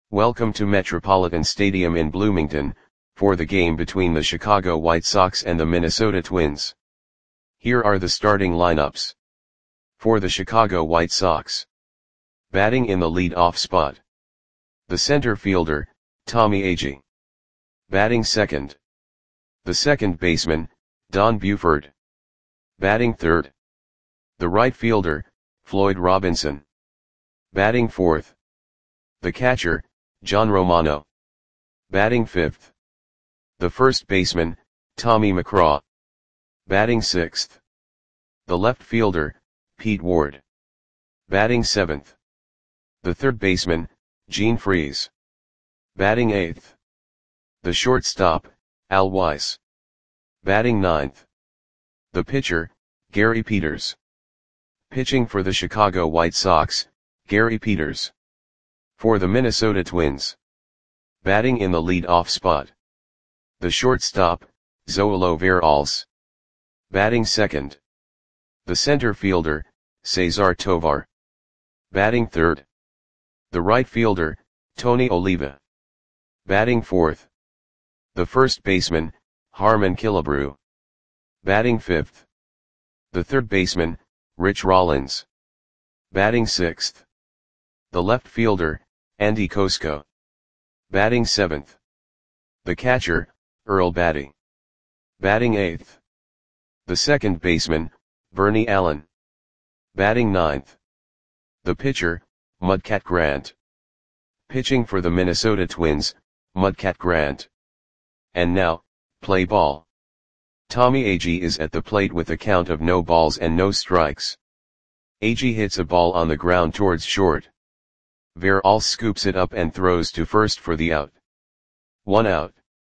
Welcome to Metropolitan Stadium in Bloomington, for the game between the Chicago White Sox and the Minnesota Twins. Here are the starting lineups. For the Chicago White Sox. Batting in the lead-off spot. The center fielder, Tommy Agee. Batting second. The second baseman, Don Buford. Batting third. The right fielder, Floyd Robinson. Batting fourth. The catcher, John Romano. Batting fifth. The first baseman, Tommy McCraw. Batting sixth. The left fielder, Pete Ward. Batting seventh. The third baseman, Gene Freese. Batting eighth. The shortstop, Al Weiss. Batting ninth. The pitcher, Gary Peters. Pitching for the Chicago White Sox, Gary Peters. For the Minnesota Twins. Batting in the lead-off spot. The shortstop, Zoilo Veralce. Batting second. The center fielder, Cesar Tovar. Batting third. The right fielder, Tony Oliva. Batting fourth. The first baseman, Harmon Killebrew. Batting fifth. The third baseman, Rich Rollins. Batting sixth. The left fielder, Andy Kosko. Batting seventh. The catcher, Earl Batty. Batting eighth. The second baseman, Bernie Allen. Batting ninth. The pitcher, Mudcat Grant. Pitching for the Minnesota Twins, Mudcat Grant. And now, play ball. Tommy Agee is at the plate with a count of no balls and no strikes. Agee hits a ball on the ground towards short. Veralce scoops it up and throws to first for the out. 1 out.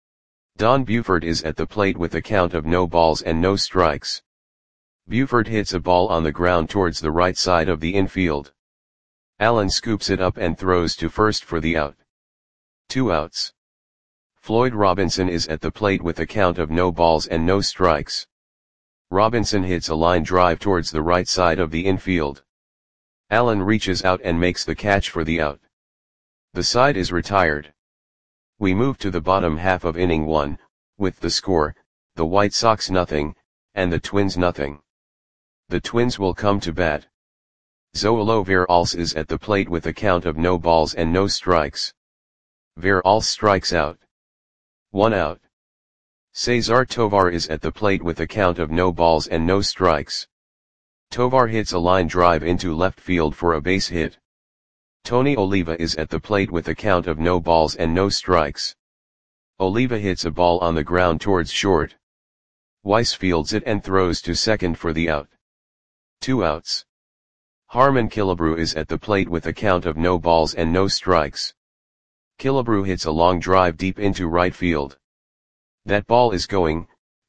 Don Buford is at the plate with a count of no balls and no strikes. Buford hits a ball on the ground towards the right side of the infield. Allen scoops it up and throws to first for the out. 2 outs. Floyd Robinson is at the plate with a count of no balls and no strikes. Robinson hits a line drive towards the right side of the infield. Allen reaches out and makes the catch for the out. The side is retired. We move to the bottom half of inning 1, with the score, the White Sox 0, and the Twins 0. The Twins will come to bat. Zoilo Veralce is at the plate with a count of no balls and no strikes. Veralce strikes out. 1 out. Cesar Tovar is at the plate with a count of no balls and no strikes. Tovar hits a line drive into left field for a base hit. Tony Oliva is at the plate with a count of no balls and no strikes. Oliva hits a ball on the ground towards short. Weiss fields it and throws to second for the out. 2 outs. Harmon Killebrew is at the plate with a count of no balls and no strikes. Killebrew hits a long drive deep into right field. That ball is gone.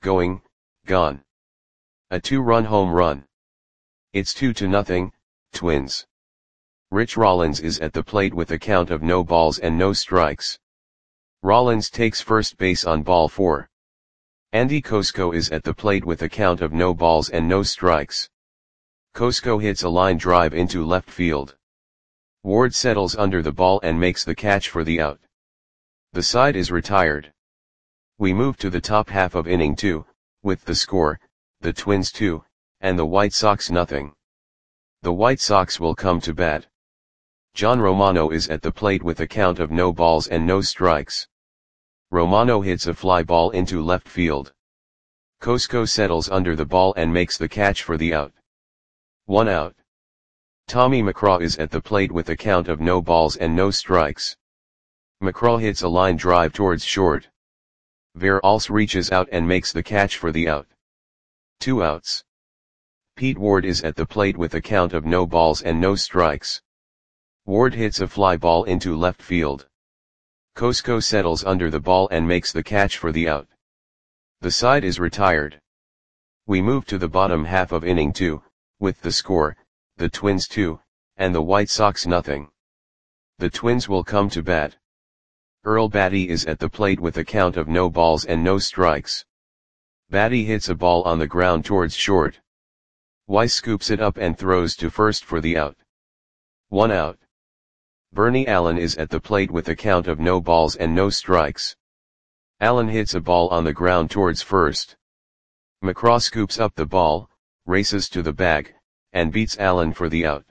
A 2-run home run. It's 2-0, Twins. Rich Rollins is at the plate with a count of no balls and no strikes. Rollins takes first base on ball 4. Andy Kosko is at the plate with a count of no balls and no strikes. Kosko hits a line drive into left field. Ward settles under the ball and makes the catch for the out. The side is retired. We move to the top half of inning 2, with the score, the Twins 2, and the White Sox 0. The White Sox will come to bat. John Romano is at the plate with a count of no balls and no strikes. Romano hits a fly ball into left field. Kosko settles under the ball and makes the catch for the out. 1 out. Tommy McCraw is at the plate with a count of no balls and no strikes. McCraw hits a line drive towards short. Veralce reaches out and makes the catch for the out. 2 outs. Pete Ward is at the plate with a count of no balls and no strikes. Ward hits a fly ball into left field. Kosko settles under the ball and makes the catch for the out. The side is retired. We move to the bottom half of inning 2, with the score, the Twins 2, and the White Sox 0. The Twins will come to bat. Earl Batty is at the plate with a count of no balls and no strikes. Batty hits a ball on the ground towards short. Weiss scoops it up and throws to first for the out. 1 out. Bernie Allen is at the plate with a count of no balls and no strikes. Allen hits a ball on the ground towards first. McCraw scoops up the ball, races to the bag, and beats Allen for the out.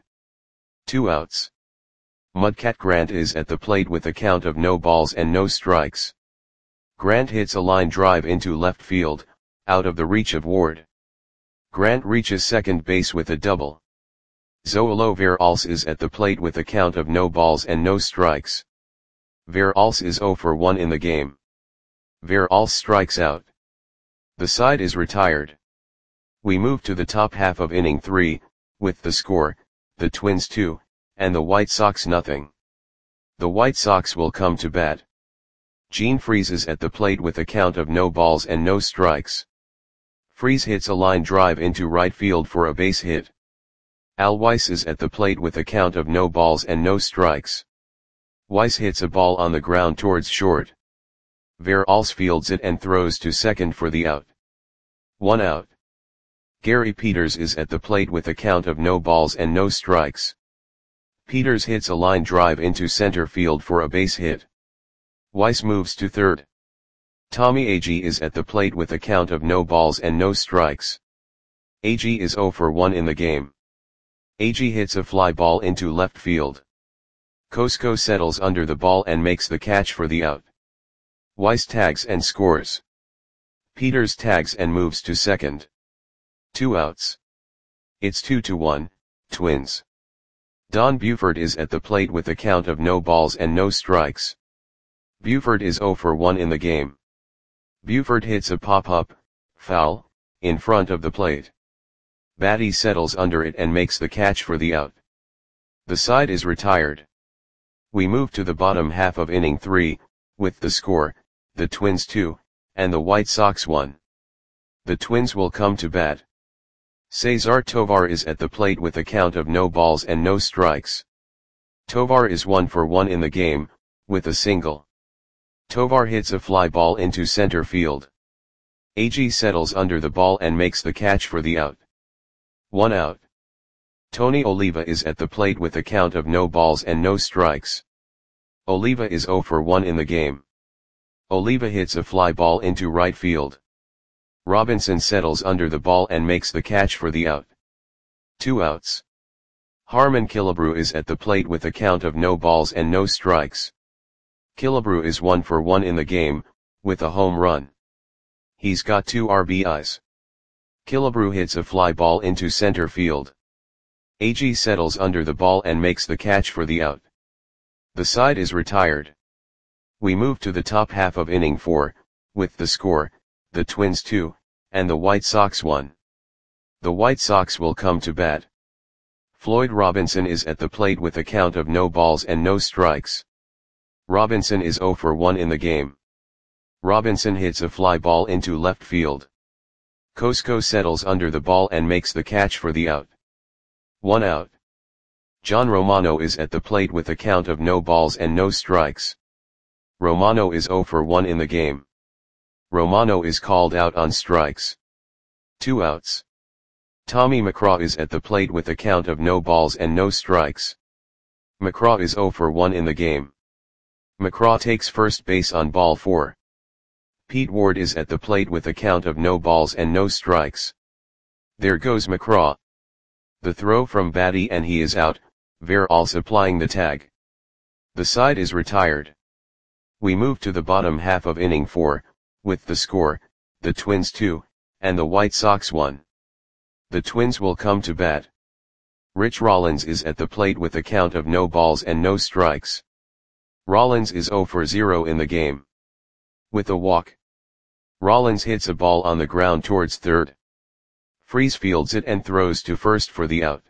2 outs. Mudcat Grant is at the plate with a count of no balls and no strikes. Grant hits a line drive into left field, out of the reach of Ward. Grant reaches second base with a double. Zoilo Veralles is at the plate with a count of no balls and no strikes. Veralles is 0 for 1 in the game. Veralles strikes out. The side is retired. We move to the top half of inning 3, with the score, the Twins 2, and the White Sox nothing. The White Sox will come to bat. Gene Freese is at the plate with a count of no balls and no strikes. Freese hits a line drive into right field for a base hit. Al Weiss is at the plate with a count of no balls and no strikes. Weiss hits a ball on the ground towards short. Veralles fields it and throws to second for the out. 1 out. Gary Peters is at the plate with a count of no balls and no strikes. Peters hits a line drive into center field for a base hit. Weiss moves to third. Tommy Agee is at the plate with a count of no balls and no strikes. Agee is 0 for 1 in the game. Agee hits a fly ball into left field. Cosco settles under the ball and makes the catch for the out. Weiss tags and scores. Peters tags and moves to second. 2 outs. It's 2-1, Twins. Don Buford is at the plate with a count of no balls and no strikes. Buford is 0 for 1 in the game. Buford hits a pop-up, foul, in front of the plate. Batty settles under it and makes the catch for the out. The side is retired. We move to the bottom half of inning 3, with the score, the Twins 2, and the White Sox 1. The Twins will come to bat. Cesar Tovar is at the plate with a count of no balls and no strikes. Tovar is 1 for 1 in the game, with a single. Tovar hits a fly ball into center field. Agee settles under the ball and makes the catch for the out. 1 out. Tony Oliva is at the plate with a count of no balls and no strikes. Oliva is 0 for 1 in the game. Oliva hits a fly ball into right field. Robinson settles under the ball and makes the catch for the out. 2 outs. Harmon Killebrew is at the plate with a count of no balls and no strikes. Killebrew is 1 for 1 in the game, with a home run. He's got 2 RBIs. Killebrew hits a fly ball into center field. Agee settles under the ball and makes the catch for the out. The side is retired. We move to the top half of inning 4, with the score, the Twins 2, and the White Sox 1. The White Sox will come to bat. Floyd Robinson is at the plate with a count of no balls and no strikes. Robinson is 0 for 1 in the game. Robinson hits a fly ball into left field. Cosco settles under the ball and makes the catch for the out. 1 out. John Romano is at the plate with a count of no balls and no strikes. Romano is 0 for 1 in the game. Romano is called out on strikes. 2 outs. Tommy McCraw is at the plate with a count of no balls and no strikes. McCraw is 0 for 1 in the game. McCraw takes first base on ball 4. Pete Ward is at the plate with a count of no balls and no strikes. There goes McCraw. The throw from Batty and he is out, Veralles applying the tag. The side is retired. We move to the bottom half of inning 4, with the score, the Twins 2, and the White Sox 1. The Twins will come to bat. Rich Rollins is at the plate with a count of no balls and no strikes. Rollins is 0 for 0 in the game. With a walk. Rollins hits a ball on the ground towards third. Freese fields it and throws to first for the out.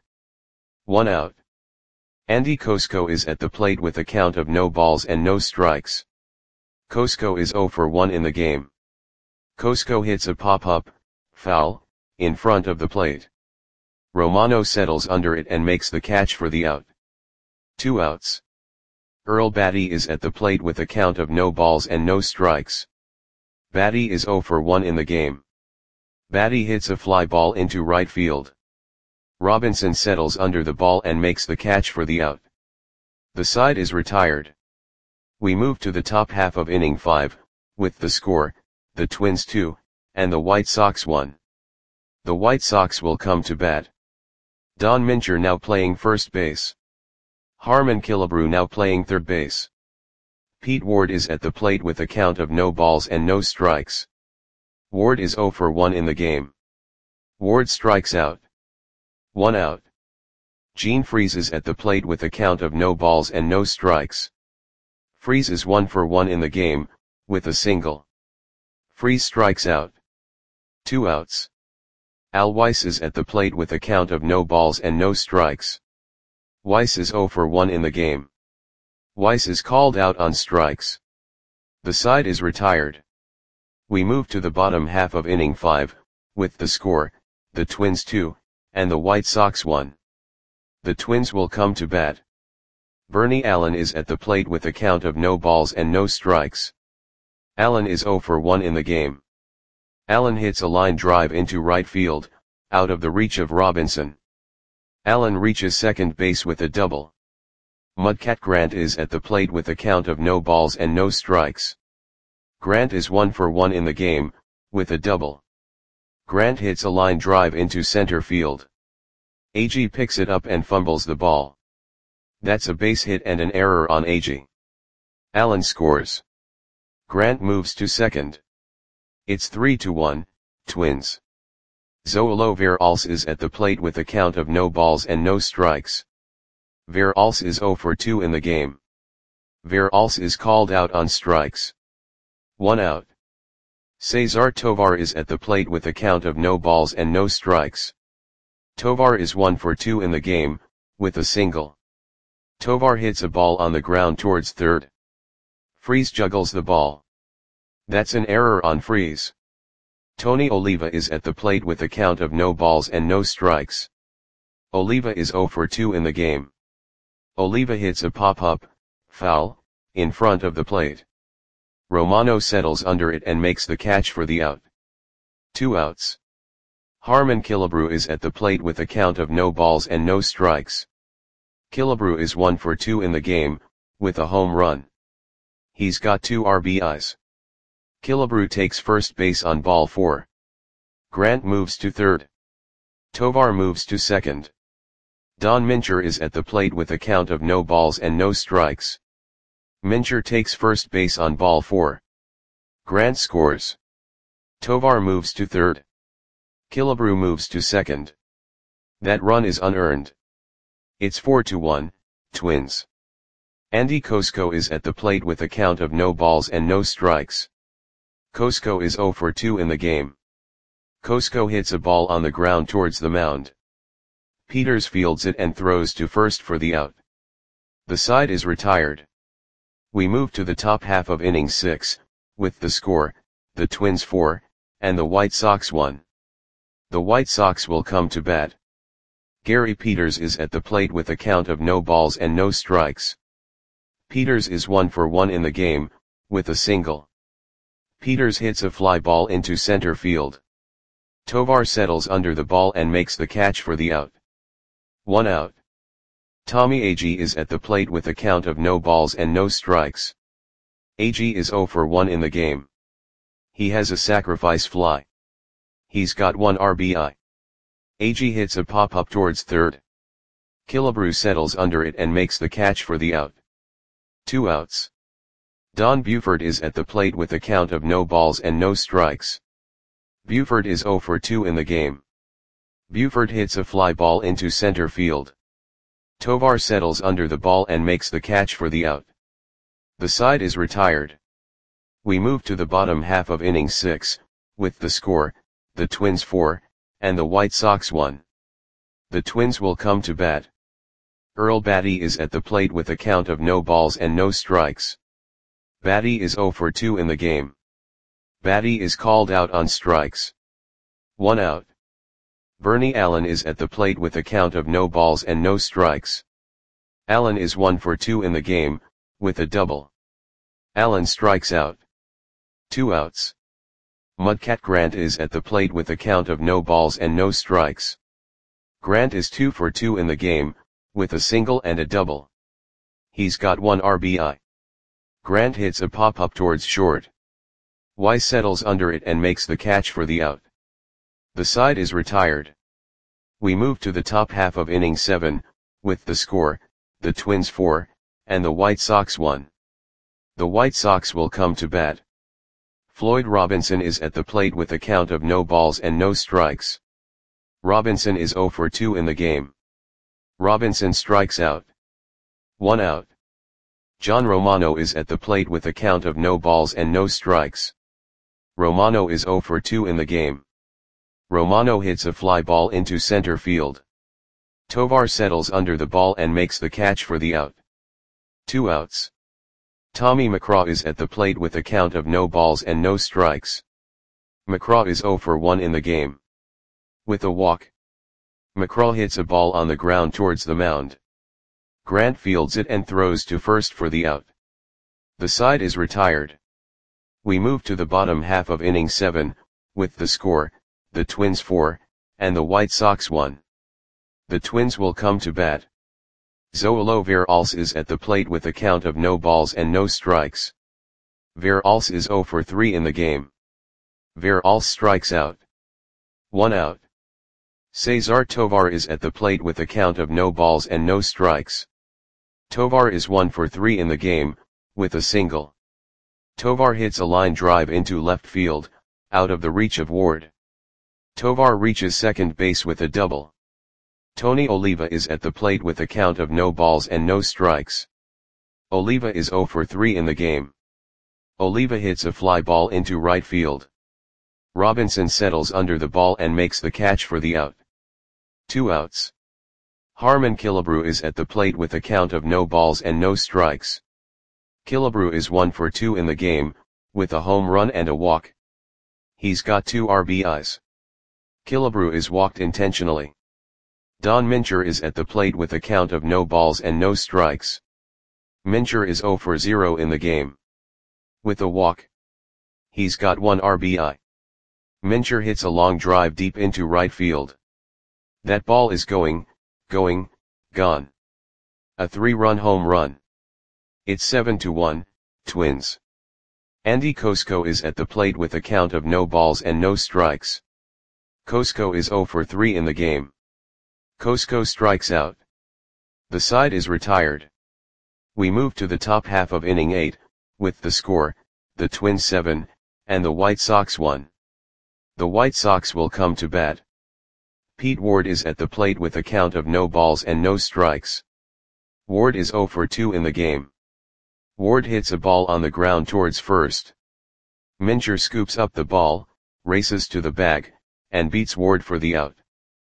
1 out. Andy Cosco is at the plate with a count of no balls and no strikes. Cosco is 0 for 1 in the game. Cosco hits a pop-up, foul, in front of the plate. Romano settles under it and makes the catch for the out. 2 outs. Earl Batty is at the plate with a count of no balls and no strikes. Batty is 0 for 1 in the game. Batty hits a fly ball into right field. Robinson settles under the ball and makes the catch for the out. The side is retired. We move to the top half of inning 5, with the score, the Twins 2, and the White Sox 1. The White Sox will come to bat. Don Mincher now playing first base. Harmon Killebrew now playing third base. Pete Ward is at the plate with a count of no balls and no strikes. Ward is 0 for 1 in the game. Ward strikes out. 1 out. Gene Freese is at the plate with a count of no balls and no strikes. Freese is 1 for 1 in the game, with a single. Freese strikes out. 2 outs. Al Weiss is at the plate with a count of no balls and no strikes. Weiss is 0 for 1 in the game. Weiss is called out on strikes. The side is retired. We move to the bottom half of inning 5, with the score, the Twins 2, and the White Sox 1. The Twins will come to bat. Bernie Allen is at the plate with a count of no balls and no strikes. Allen is 0 for 1 in the game. Allen hits a line drive into right field, out of the reach of Robinson. Allen reaches second base with a double. Mudcat Grant is at the plate with a count of no balls and no strikes. Grant is 1 for 1 in the game, with a double. Grant hits a line drive into center field. Agee picks it up and fumbles the ball. That's a base hit and an error on Agee. Allen scores. Grant moves to second. It's 3-1, Twins. Zoilo Veralce is at the plate with a count of no balls and no strikes. Veralce is 0 for 2 in the game. Veralce is called out on strikes. 1 out. Cesar Tovar is at the plate with a count of no balls and no strikes. Tovar is 1 for 2 in the game, with a single. Tovar hits a ball on the ground towards third. Freese juggles the ball. That's an error on Freese. Tony Oliva is at the plate with a count of no balls and no strikes. Oliva is 0 for 2 in the game. Oliva hits a pop-up, foul, in front of the plate. Romano settles under it and makes the catch for the out. 2 outs. Harmon Killebrew is at the plate with a count of no balls and no strikes. Killebrew is 1 for 2 in the game, with a home run. He's got 2 RBIs. Killebrew takes first base on ball 4. Grant moves to third. Tovar moves to second. Don Mincher is at the plate with a count of no balls and no strikes. Mincher takes first base on ball 4. Grant scores. Tovar moves to third. Killebrew moves to second. That run is unearned. It's 4-1, Twins. Andy Kosko is at the plate with a count of no balls and no strikes. Kosko is 0 for 2 in the game. Kosko hits a ball on the ground towards the mound. Peters fields it and throws to first for the out. The side is retired. We move to the top half of inning 6, with the score, the Twins 4, and the White Sox 1. The White Sox will come to bat. Gary Peters is at the plate with a count of no balls and no strikes. Peters is 1 for 1 in the game, with a single. Peters hits a fly ball into center field. Tovar settles under the ball and makes the catch for the out. 1 out. Tommy Agee is at the plate with a count of no balls and no strikes. Agee is 0 for 1 in the game. He has a sacrifice fly. He's got 1 RBI. Agee hits a pop-up towards third. Killebrew settles under it and makes the catch for the out. 2 outs. Don Buford is at the plate with a count of no balls and no strikes. Buford is 0 for 2 in the game. Buford hits a fly ball into center field. Tovar settles under the ball and makes the catch for the out. The side is retired. We move to the bottom half of inning 6, with the score, the Twins 4, and the White Sox 1. The Twins will come to bat. Earl Batty is at the plate with a count of no balls and no strikes. Batty is 0 for 2 in the game. Batty is called out on strikes. 1 out. Bernie Allen is at the plate with a count of no balls and no strikes. Allen is 1 for 2 in the game, with a double. Allen strikes out. 2 outs. Mudcat Grant is at the plate with a count of no balls and no strikes. Grant is 2 for 2 in the game, with a single and a double. He's got 1 RBI. Grant hits a pop-up towards short. Weiss settles under it and makes the catch for the out. The side is retired. We move to the top half of inning 7, with the score, the Twins 4, and the White Sox 1. The White Sox will come to bat. Floyd Robinson is at the plate with a count of no balls and no strikes. Robinson is 0 for 2 in the game. Robinson strikes out. 1 out. John Romano is at the plate with a count of no balls and no strikes. Romano is 0 for 2 in the game. Romano hits a fly ball into center field. Tovar settles under the ball and makes the catch for the out. 2 outs. Tommy McCraw is at the plate with a count of no balls and no strikes. McCraw is 0 for 1 in the game. With a walk, McCraw hits a ball on the ground towards the mound. Grant fields it and throws to first for the out. The side is retired. We move to the bottom half of inning 7, with the score, the Twins 4, and the White Sox 1. The Twins will come to bat. Zoilo Veralce is at the plate with a count of no balls and no strikes. Veralce is 0 for 3 in the game. Veralce strikes out. 1 out. Cesar Tovar is at the plate with a count of no balls and no strikes. Tovar is 1 for 3 in the game, with a single. Tovar hits a line drive into left field, out of the reach of Ward. Tovar reaches second base with a double. Tony Oliva is at the plate with a count of no balls and no strikes. Oliva is 0 for 3 in the game. Oliva hits a fly ball into right field. Robinson settles under the ball and makes the catch for the out. 2 outs. Harmon Killebrew is at the plate with a count of no balls and no strikes. Killebrew is 1 for 2 in the game, with a home run and a walk. He's got 2 RBIs. Killebrew is walked intentionally. Don Mincher is at the plate with a count of no balls and no strikes. Mincher is 0 for 0 in the game. With a walk, he's got 1 RBI. Mincher hits a long drive deep into right field. That ball is gone. A 3-run home run. It's 7-1, Twins. Andy Kosko is at the plate with a count of no balls and no strikes. Kosko is 0 for 3 in the game. Kosko strikes out. The side is retired. We move to the top half of inning 8, with the score, the Twins 7, and the White Sox 1. The White Sox will come to bat. Pete Ward is at the plate with a count of no balls and no strikes. Ward is 0 for 2 in the game. Ward hits a ball on the ground towards first. Mincher scoops up the ball, races to the bag, and beats Ward for the out.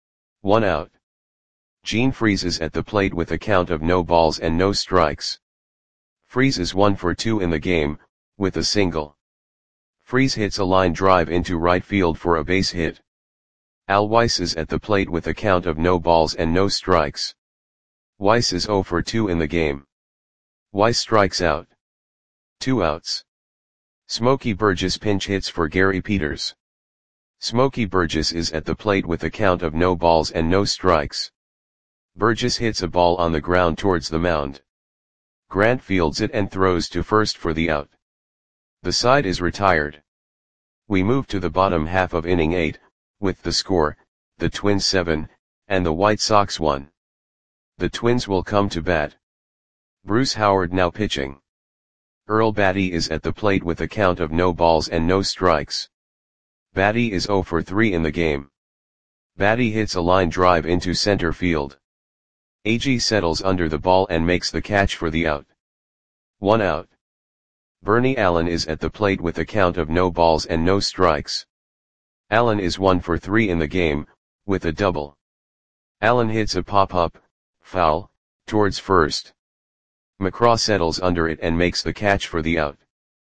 1 out. Gene Freese is at the plate with a count of no balls and no strikes. Freese is 1 for 2 in the game, with a single. Freese hits a line drive into right field for a base hit. Al Weiss is at the plate with a count of no balls and no strikes. Weiss is 0 for 2 in the game. Weiss strikes out. 2 outs. Smokey Burgess pinch hits for Gary Peters. Smokey Burgess is at the plate with a count of no balls and no strikes. Burgess hits a ball on the ground towards the mound. Grant fields it and throws to first for the out. The side is retired. We move to the bottom half of inning 8, with the score, the Twins 7, and the White Sox 1. The Twins will come to bat. Bruce Howard now pitching. Earl Batty is at the plate with a count of no balls and no strikes. Batty is 0 for 3 in the game. Batty hits a line drive into center field. Agee settles under the ball and makes the catch for the out. 1 out. Bernie Allen is at the plate with a count of no balls and no strikes. Allen is 1 for 3 in the game, with a double. Allen hits a pop-up, foul, towards first. McCraw settles under it and makes the catch for the out.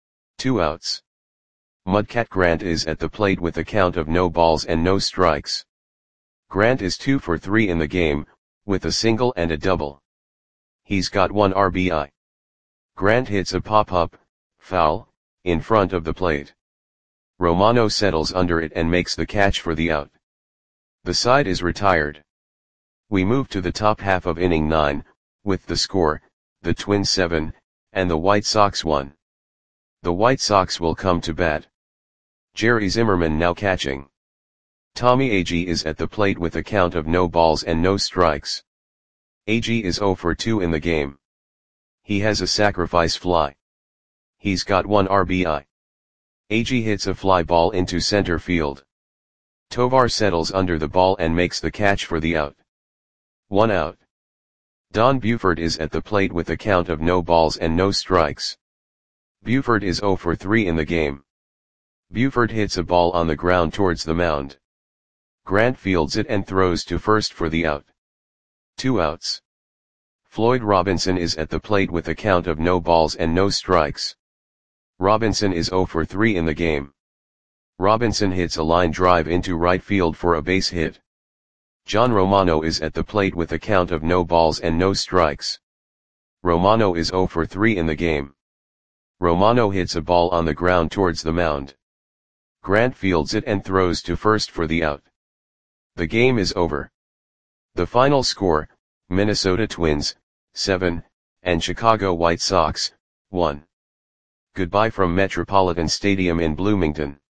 2 outs. Mudcat Grant is at the plate with a count of no balls and no strikes. Grant is 2 for 3 in the game, with a single and a double. He's got 1 RBI. Grant hits a pop-up, foul, in front of the plate. Romano settles under it and makes the catch for the out. The side is retired. We move to the top half of inning 9, with the score, the Twins 7, and the White Sox 1. The White Sox will come to bat. Jerry Zimmerman now catching. Tommy Agee is at the plate with a count of no balls and no strikes. Agee is 0 for 2 in the game. He has a sacrifice fly. He's got 1 RBI. Agee hits a fly ball into center field. Tovar settles under the ball and makes the catch for the out. 1 out. Don Buford is at the plate with a count of no balls and no strikes. Buford is 0 for 3 in the game. Buford hits a ball on the ground towards the mound. Grant fields it and throws to first for the out. 2 outs. Floyd Robinson is at the plate with a count of no balls and no strikes. Robinson is 0 for 3 in the game. Robinson hits a line drive into right field for a base hit. John Romano is at the plate with a count of no balls and no strikes. Romano is 0 for 3 in the game. Romano hits a ball on the ground towards the mound. Grant fields it and throws to first for the out. The game is over. The final score, Minnesota Twins, 7, and Chicago White Sox, 1. Goodbye from Metropolitan Stadium in Bloomington.